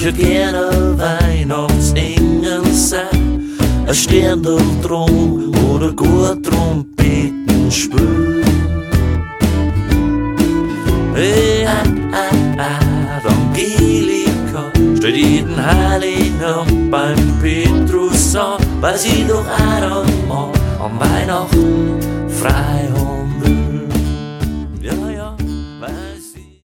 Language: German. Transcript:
hätt gerne Weihnachtsengel sein, ein Sterndl drum oder gut Trompeten spielen. Hey, Angelika steht jeden Heiligen beim Petrus an, weil sie doch auch mal am Weihnachten frei haben.